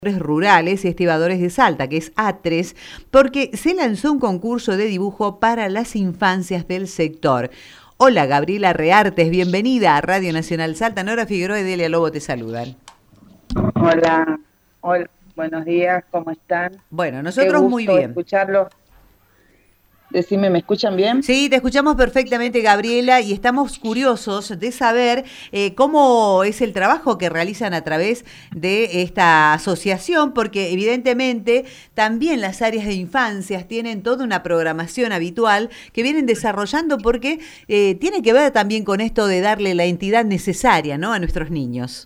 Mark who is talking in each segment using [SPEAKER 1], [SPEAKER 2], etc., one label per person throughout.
[SPEAKER 1] Rurales y Estibadores de Salta, que es ATRES, porque se lanzó un concurso de dibujo para las infancias del sector. Hola, Gabriela Reartes, bienvenida a Radio Nacional Salta. Nora Figueroa y Delia Lobo te saludan.
[SPEAKER 2] Hola, hola, buenos días, ¿cómo están?
[SPEAKER 1] Bueno,
[SPEAKER 2] Qué
[SPEAKER 1] nosotros muy
[SPEAKER 2] gusto
[SPEAKER 1] bien.
[SPEAKER 2] escucharlo. Decime, ¿me escuchan bien?
[SPEAKER 1] Sí, te escuchamos perfectamente, Gabriela, y estamos curiosos de saber cómo es el trabajo que realizan a través de esta asociación, porque evidentemente también las áreas de infancias tienen toda una programación habitual que vienen desarrollando porque tiene que ver también con esto de darle la entidad necesaria, ¿no?, a nuestros niños.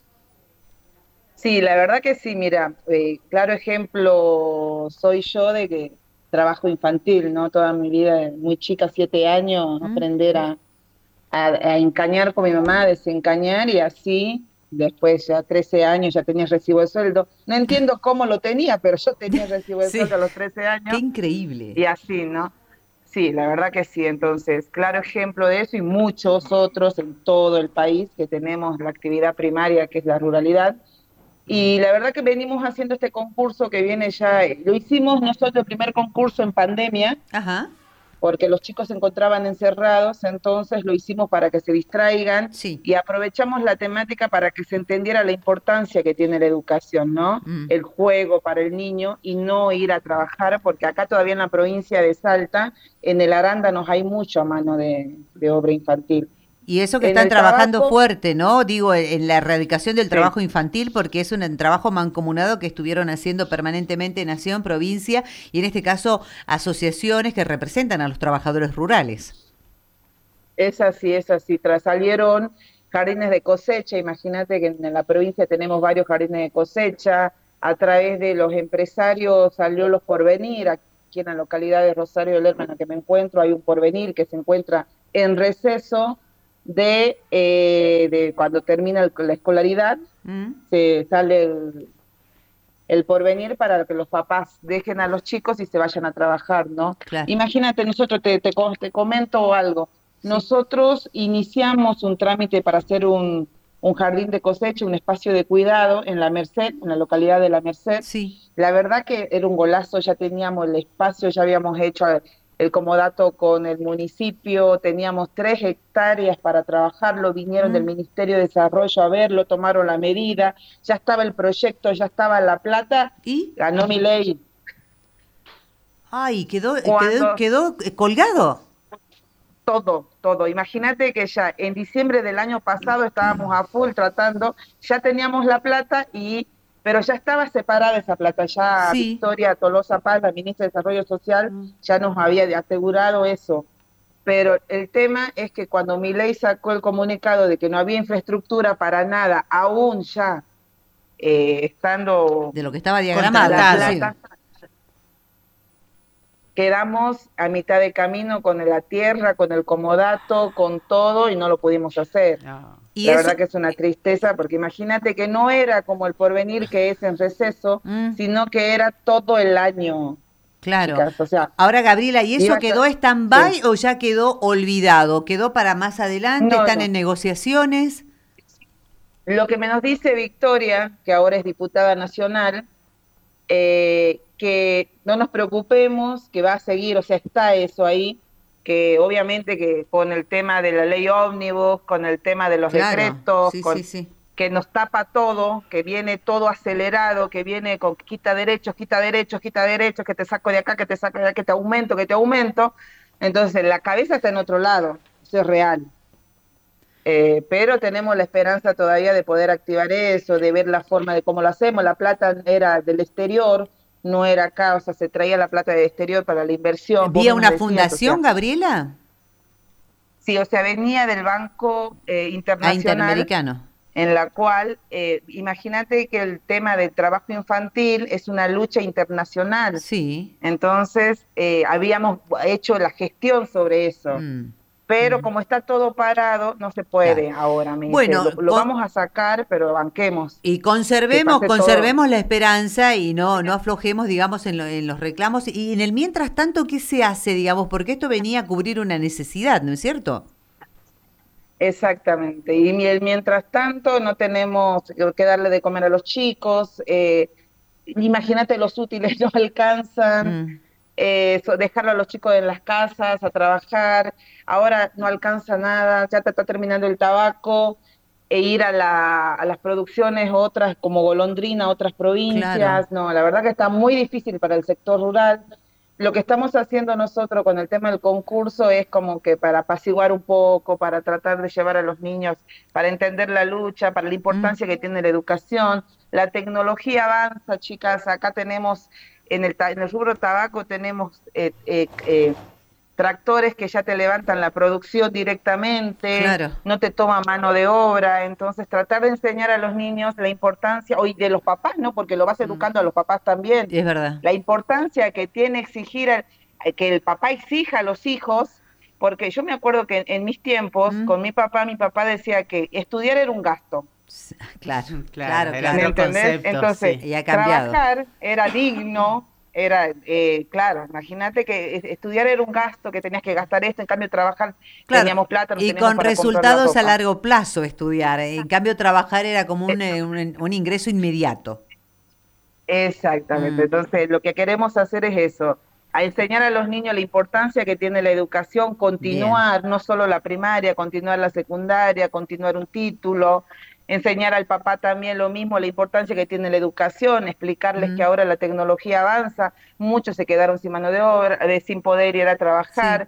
[SPEAKER 2] Sí, la verdad que sí, mira, claro ejemplo soy yo de que trabajo infantil, ¿no? Toda mi vida, muy chica, 7 años,
[SPEAKER 1] ¿Mm?
[SPEAKER 2] aprender a encañar con mi mamá, a desencañar y así, después ya 13 años ya tenía recibo de sueldo. No entiendo cómo lo tenía, pero yo tenía recibo de
[SPEAKER 1] Sí,
[SPEAKER 2] sueldo a los 13
[SPEAKER 1] qué
[SPEAKER 2] años.
[SPEAKER 1] increíble.
[SPEAKER 2] Y así, ¿no? Sí, la verdad que sí. Entonces, claro ejemplo de eso y muchos otros en todo el país que tenemos la actividad primaria que es la ruralidad. Y la verdad que venimos haciendo este concurso que viene ya, lo hicimos nosotros el primer concurso en pandemia,
[SPEAKER 1] Ajá,
[SPEAKER 2] porque los chicos se encontraban encerrados, entonces lo hicimos para que se distraigan
[SPEAKER 1] sí.
[SPEAKER 2] y aprovechamos la temática para que se entendiera la importancia que tiene la educación, ¿no?
[SPEAKER 1] Mm.
[SPEAKER 2] El juego para el niño y no ir a trabajar, porque acá todavía en la provincia de Salta, en el Arándanos hay mucho a mano de obra infantil.
[SPEAKER 1] Y eso que
[SPEAKER 2] En
[SPEAKER 1] están
[SPEAKER 2] el
[SPEAKER 1] trabajando
[SPEAKER 2] tabaco,
[SPEAKER 1] fuerte, ¿no? Digo, en la erradicación del
[SPEAKER 2] sí.
[SPEAKER 1] trabajo infantil, porque es un trabajo mancomunado que estuvieron haciendo permanentemente nación, provincia y en este caso asociaciones que representan a los trabajadores rurales.
[SPEAKER 2] Es así. Salieron jardines de cosecha, imagínate que en la provincia tenemos varios jardines de cosecha, a través de los empresarios salió los Porvenir, aquí en la localidad de Rosario de Lerma en la que me encuentro, hay un Porvenir que se encuentra en receso de cuando termina la escolaridad,
[SPEAKER 1] ¿Mm?
[SPEAKER 2] se sale el Porvenir para que los papás dejen a los chicos y se vayan a trabajar, ¿no?
[SPEAKER 1] Claro,
[SPEAKER 2] Imagínate, nosotros te comento algo.
[SPEAKER 1] sí,
[SPEAKER 2] Nosotros iniciamos un trámite para hacer un jardín de cosecha, un espacio de cuidado en La Merced, en la localidad de La Merced.
[SPEAKER 1] sí.
[SPEAKER 2] La verdad que era un golazo, ya teníamos el espacio, ya habíamos hecho el comodato con el municipio, teníamos 3 hectáreas para trabajarlo, vinieron del
[SPEAKER 1] ¿Mm?
[SPEAKER 2] Ministerio de Desarrollo a verlo, tomaron la medida, ya estaba el proyecto, ya estaba la plata,
[SPEAKER 1] ¿Y?
[SPEAKER 2] ganó mi ley.
[SPEAKER 1] Ay,
[SPEAKER 2] Cuando
[SPEAKER 1] quedó colgado.
[SPEAKER 2] todo. Imagínate que ya en diciembre del año pasado estábamos a full tratando, ya teníamos la plata pero ya estaba separada esa plata, ya
[SPEAKER 1] Sí.
[SPEAKER 2] Victoria Tolosa Paz, la ministra de Desarrollo Social,
[SPEAKER 1] Mm.
[SPEAKER 2] ya nos había asegurado eso. Pero el tema es que cuando Milei sacó el comunicado de que no había infraestructura para nada, aún ya estando
[SPEAKER 1] De lo que estaba
[SPEAKER 2] la
[SPEAKER 1] diagramado, sí.
[SPEAKER 2] plata, quedamos a mitad de camino con la tierra, con el comodato, con todo y no lo pudimos hacer.
[SPEAKER 1] Y
[SPEAKER 2] La
[SPEAKER 1] eso,
[SPEAKER 2] verdad que es una tristeza porque imagínate que no era como el porvenir que es en receso,
[SPEAKER 1] mm,
[SPEAKER 2] sino que era todo el año,
[SPEAKER 1] claro.
[SPEAKER 2] chicas. O sea,
[SPEAKER 1] Ahora, Gabriela, ¿y
[SPEAKER 2] iba
[SPEAKER 1] eso
[SPEAKER 2] a ser,
[SPEAKER 1] quedó
[SPEAKER 2] sí.
[SPEAKER 1] stand-by o ya quedó olvidado? ¿Quedó para más adelante?
[SPEAKER 2] No,
[SPEAKER 1] ¿Están en
[SPEAKER 2] no.
[SPEAKER 1] negociaciones?
[SPEAKER 2] Lo que me nos dice Victoria, que ahora es diputada nacional, que no nos preocupemos, que va a seguir, o sea, está eso ahí, que obviamente que con el tema de la ley ómnibus, con el tema de los
[SPEAKER 1] Claro,
[SPEAKER 2] decretos,
[SPEAKER 1] sí, sí,
[SPEAKER 2] con
[SPEAKER 1] sí.
[SPEAKER 2] que nos tapa todo, que viene todo acelerado, que viene con quita derechos, quita derechos, quita derechos, que te saco de acá, que te saco de acá, que te aumento, que te aumento. Entonces, la cabeza está en otro lado, eso es real. Pero tenemos la esperanza todavía de poder activar eso, de ver la forma de cómo lo hacemos. La plata era del exterior, no era acá, o sea, se traía la plata del exterior para la inversión. Vos
[SPEAKER 1] ¿Vía
[SPEAKER 2] misma
[SPEAKER 1] una
[SPEAKER 2] decías, o
[SPEAKER 1] fundación,
[SPEAKER 2] sea,
[SPEAKER 1] Gabriela?
[SPEAKER 2] sí, o sea, venía del Banco
[SPEAKER 1] Ah,
[SPEAKER 2] Internacional,
[SPEAKER 1] Interamericano.
[SPEAKER 2] en la cual, imagínate que el tema del trabajo infantil es una lucha internacional.
[SPEAKER 1] Sí.
[SPEAKER 2] Entonces, habíamos hecho la gestión sobre eso.
[SPEAKER 1] Mm,
[SPEAKER 2] Pero
[SPEAKER 1] mm,
[SPEAKER 2] como está todo parado, no se
[SPEAKER 1] claro.
[SPEAKER 2] puede ahora, me dice,
[SPEAKER 1] Bueno,
[SPEAKER 2] lo vamos a sacar, pero banquemos,
[SPEAKER 1] y
[SPEAKER 2] que pase todo.
[SPEAKER 1] conservemos la esperanza y no aflojemos, digamos, en los reclamos. Y en el mientras tanto, ¿qué se hace, digamos? Porque esto venía a cubrir una necesidad, ¿no es cierto?
[SPEAKER 2] Exactamente. Y mientras tanto, no tenemos que darle de comer a los chicos. imagínate, los útiles no alcanzan,
[SPEAKER 1] Mm,
[SPEAKER 2] dejarlo a los chicos en las casas a trabajar, ahora no alcanza nada, ya te está terminando el tabaco, e ir a las producciones otras como Golondrina, otras
[SPEAKER 1] claro.
[SPEAKER 2] provincias, no, la verdad que está muy difícil para el sector rural. Lo que estamos haciendo nosotros con el tema del concurso es como que para apaciguar un poco, para tratar de llevar a los niños, para entender la lucha, para la
[SPEAKER 1] Mm,
[SPEAKER 2] importancia que tiene la educación. La tecnología avanza, chicas. Acá tenemos, en el rubro tabaco, tenemos tractores que ya te levantan la producción directamente,
[SPEAKER 1] claro,
[SPEAKER 2] no te toma mano de obra. Entonces, tratar de enseñar a los niños la importancia, y de los papás, ¿no? Porque lo vas
[SPEAKER 1] mm,
[SPEAKER 2] educando a los papás también,
[SPEAKER 1] es verdad.
[SPEAKER 2] la importancia que tiene exigir, que el papá exija a los hijos, porque yo me acuerdo que en mis tiempos,
[SPEAKER 1] Mm,
[SPEAKER 2] con mi papá decía que estudiar era un gasto,
[SPEAKER 1] claro,
[SPEAKER 3] Claro,
[SPEAKER 1] claro,
[SPEAKER 3] era
[SPEAKER 2] ¿me
[SPEAKER 1] claro.
[SPEAKER 3] otro
[SPEAKER 2] entendés?
[SPEAKER 3] concepto,
[SPEAKER 2] Entonces,
[SPEAKER 3] sí.
[SPEAKER 1] Y ha cambiado.
[SPEAKER 2] trabajar era digno, era, claro, imagínate que estudiar era un gasto, que tenías que gastar esto, en cambio trabajar
[SPEAKER 1] Claro,
[SPEAKER 2] teníamos plata, no
[SPEAKER 1] y
[SPEAKER 2] teníamos
[SPEAKER 1] con
[SPEAKER 2] para comprar la
[SPEAKER 1] resultados a
[SPEAKER 2] ropa.
[SPEAKER 1] largo plazo estudiar. En cambio, trabajar era como
[SPEAKER 2] Eh,
[SPEAKER 1] un ingreso inmediato.
[SPEAKER 2] Exactamente,
[SPEAKER 1] Mm,
[SPEAKER 2] entonces lo que queremos hacer es eso, a enseñar a los niños la importancia que tiene la educación,
[SPEAKER 1] bien.
[SPEAKER 2] continuar, no solo la primaria, continuar la secundaria, continuar un título, enseñar al papá también lo mismo, la importancia que tiene la educación, explicarles que
[SPEAKER 1] Mm,
[SPEAKER 2] ahora la tecnología avanza, muchos se quedaron sin mano de obra, sin poder ir a
[SPEAKER 1] sí.
[SPEAKER 2] trabajar,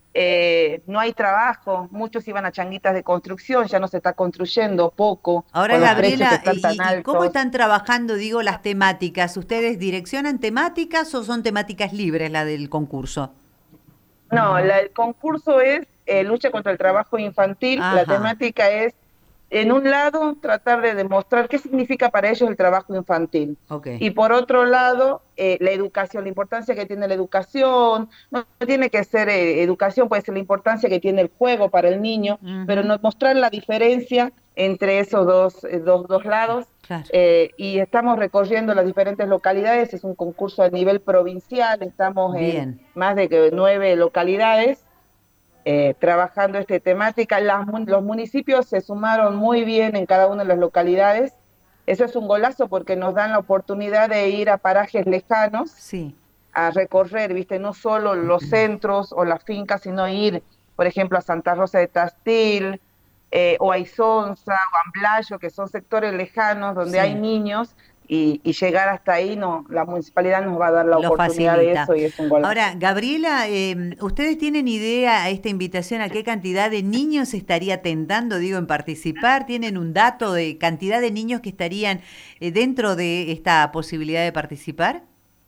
[SPEAKER 2] no hay trabajo, muchos iban a changuitas de construcción, ya no se está construyendo poco
[SPEAKER 1] Ahora,
[SPEAKER 2] con los precios que
[SPEAKER 1] Gabriela,
[SPEAKER 2] están tan
[SPEAKER 1] y cómo
[SPEAKER 2] altos.
[SPEAKER 1] están trabajando, digo, las temáticas? ¿Ustedes direccionan temáticas o son temáticas libres la del concurso?
[SPEAKER 2] No, el concurso es lucha contra el trabajo infantil. La
[SPEAKER 1] Ajá,
[SPEAKER 2] temática es, en un lado, tratar de demostrar qué significa para ellos el trabajo infantil.
[SPEAKER 1] ok.
[SPEAKER 2] Y por otro lado, la educación, la importancia que tiene la educación. No, no tiene que ser educación, puede ser la importancia que tiene el juego para el niño, pero
[SPEAKER 1] Ujú,
[SPEAKER 2] no, mostrar la diferencia entre esos dos lados.
[SPEAKER 1] claro.
[SPEAKER 2] Y estamos recorriendo las diferentes localidades. Es un concurso a nivel provincial, estamos en
[SPEAKER 1] Bien,
[SPEAKER 2] más de 9 localidades trabajando esta temática. Los municipios se sumaron muy bien en cada una de las localidades. Eso es un golazo porque nos dan la oportunidad de ir a parajes lejanos
[SPEAKER 1] sí.
[SPEAKER 2] a recorrer, ¿viste? No solo los centros o las fincas, sino ir, por ejemplo, a Santa Rosa de Tastil, o a Isonza, o a Amblayo, que son sectores lejanos donde hay
[SPEAKER 1] Sí,
[SPEAKER 2] niños, y llegar hasta ahí, no, la municipalidad nos va a dar la
[SPEAKER 1] lo
[SPEAKER 2] oportunidad de
[SPEAKER 1] facilita.
[SPEAKER 2] eso y es un golazo.
[SPEAKER 1] Ahora, Gabriela, ¿ustedes tienen idea a esta invitación a qué cantidad de niños estaría tentando, digo, en participar? ¿Tienen un dato de cantidad de niños que estarían dentro de esta posibilidad de participar?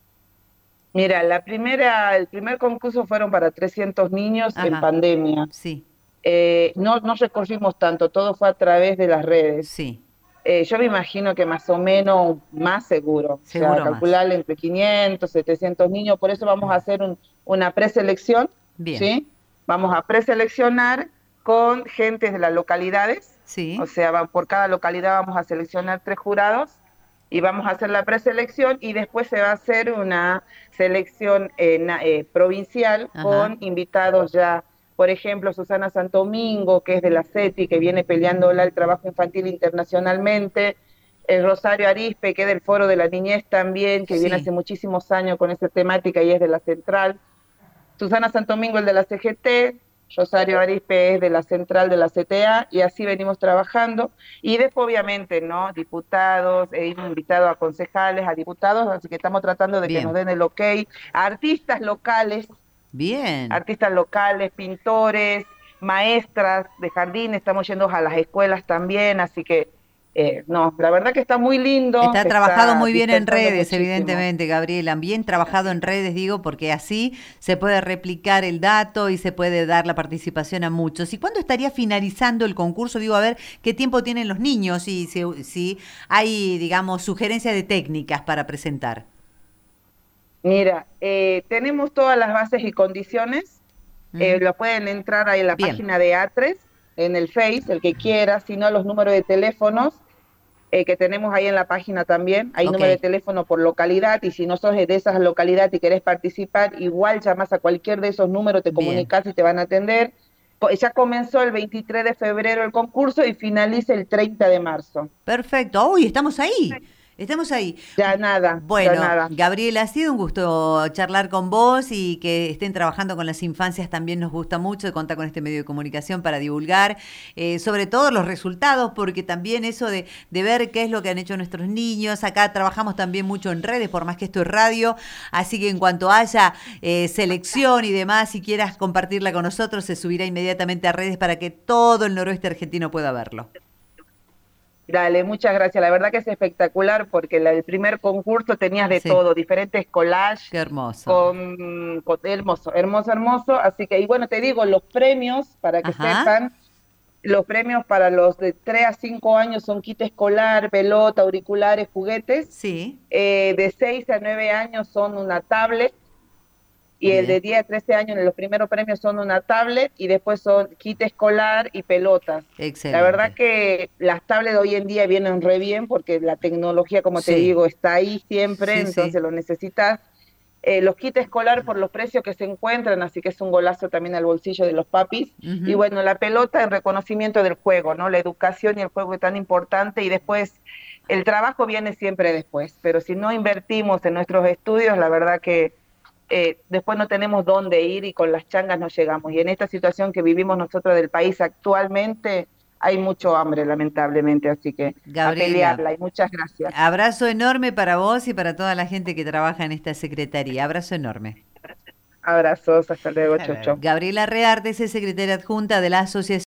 [SPEAKER 2] Mira, el primer concurso fueron para 300 niños en
[SPEAKER 1] Ajá,
[SPEAKER 2] pandemia.
[SPEAKER 1] sí,
[SPEAKER 2] No, no recorrimos tanto, todo fue a través de las redes.
[SPEAKER 1] sí,
[SPEAKER 2] Yo me imagino que más o menos más seguro, o sea,
[SPEAKER 1] seguro más.
[SPEAKER 2] calcularle entre 500, 700 niños, por eso vamos a hacer una preselección,
[SPEAKER 1] Bien,
[SPEAKER 2] ¿sí? Vamos a preseleccionar con gentes de las localidades, o
[SPEAKER 1] sí,
[SPEAKER 2] sea, por cada localidad vamos a seleccionar 3 jurados y vamos a hacer la preselección y después se va a hacer una selección provincial
[SPEAKER 1] ajá,
[SPEAKER 2] con invitados ya, por ejemplo, Susana Santomingo, que es de la CETI, que viene peleando el trabajo infantil internacionalmente, el Rosario Arispe, que es del Foro de la Niñez también, que viene hace
[SPEAKER 1] sí,
[SPEAKER 2] muchísimos años con esa temática y es de la Central, Susana Santomingo, el de la CGT, Rosario Arispe es de la central de la CTA, y así venimos trabajando. Y después, obviamente, ¿no? Diputados, hemos invitado a concejales, a diputados, así que estamos tratando de que nos
[SPEAKER 1] bien,
[SPEAKER 2] den el ok. A
[SPEAKER 1] bien.
[SPEAKER 2] artistas locales, pintores, maestras de jardín, estamos yendo a las escuelas también, así que, no, la verdad que está muy lindo,
[SPEAKER 1] Está
[SPEAKER 2] se
[SPEAKER 1] trabajado
[SPEAKER 2] está
[SPEAKER 1] muy bien en
[SPEAKER 2] dispersando
[SPEAKER 1] redes,
[SPEAKER 2] muchísimo.
[SPEAKER 1] evidentemente, Gabriela. Bien trabajado en redes, digo, porque así se puede replicar el dato y se puede dar la participación a muchos. ¿Y cuándo estaría finalizando el concurso? Digo, a ver qué tiempo tienen los niños y si hay, digamos, sugerencias de técnicas para presentar.
[SPEAKER 2] Mira, tenemos todas las bases y condiciones.
[SPEAKER 1] ¿Mm?
[SPEAKER 2] Lo pueden entrar ahí en la
[SPEAKER 1] Bien,
[SPEAKER 2] página de ATRES, en el Face, el que quiera, si no los números de teléfonos que tenemos ahí en la página también. Hay
[SPEAKER 1] ok,
[SPEAKER 2] número de teléfono por localidad, y si no sos de esas localidades y querés participar, igual llamas a cualquier de esos números, te
[SPEAKER 1] bien.
[SPEAKER 2] comunicas y te van a atender. Ya comenzó el 23 de febrero el concurso y finaliza el 30 de marzo.
[SPEAKER 1] Perfecto. Uy, estamos ahí. Estamos ahí.
[SPEAKER 2] Ya nada, ya
[SPEAKER 1] Bueno,
[SPEAKER 2] nada.
[SPEAKER 1] Gabriela, ha sido un gusto charlar con vos y que estén trabajando con las infancias también nos gusta mucho de contar con este medio de comunicación para divulgar, sobre todo los resultados, porque también eso de ver qué es lo que han hecho nuestros niños. Acá trabajamos también mucho en redes, por más que esto es radio, así que en cuanto haya selección y demás, si quieras compartirla con nosotros, se subirá inmediatamente a redes para que todo el noroeste argentino pueda verlo.
[SPEAKER 2] Dale, muchas gracias. La verdad que es espectacular porque el primer concurso tenías de
[SPEAKER 1] Sí,
[SPEAKER 2] todo, diferentes collages
[SPEAKER 1] qué hermoso.
[SPEAKER 2] con hermoso, hermoso, hermoso. Así que, y bueno, te digo, los premios, para que
[SPEAKER 1] Ajá,
[SPEAKER 2] sepan, los premios para los de 3 a 5 años son kit escolar, pelota, auriculares, juguetes.
[SPEAKER 1] sí,
[SPEAKER 2] De 6 a 9 años son una tablet y el de
[SPEAKER 1] bien,
[SPEAKER 2] 10 a 13 años, los primeros premios son una tablet y después son kit escolar y pelotas. La verdad
[SPEAKER 1] excelente.
[SPEAKER 2] que las tablets hoy en día vienen re bien porque la tecnología, como te
[SPEAKER 1] Sí,
[SPEAKER 2] digo, está ahí siempre,
[SPEAKER 1] sí, sí.
[SPEAKER 2] entonces lo necesitas. Los kits escolar por los precios que se encuentran, así que es un golazo también al bolsillo de los papis. Y
[SPEAKER 1] Ujú.
[SPEAKER 2] bueno, la pelota en reconocimiento del juego, ¿no? La educación y el juego es tan importante y después el trabajo viene siempre después, pero si no invertimos en nuestros estudios, la verdad que después no tenemos dónde ir y con las changas no llegamos. Y en esta situación que vivimos nosotros del país actualmente, hay mucho hambre, lamentablemente, así que a
[SPEAKER 1] Gabriela,
[SPEAKER 2] pelearla y muchas gracias.
[SPEAKER 1] abrazo enorme para vos y para toda la gente que trabaja en esta secretaría. Abrazo enorme.
[SPEAKER 2] Abrazos, hasta luego, chau, chau.
[SPEAKER 1] Gabriela Reartes es secretaria adjunta de la Asociación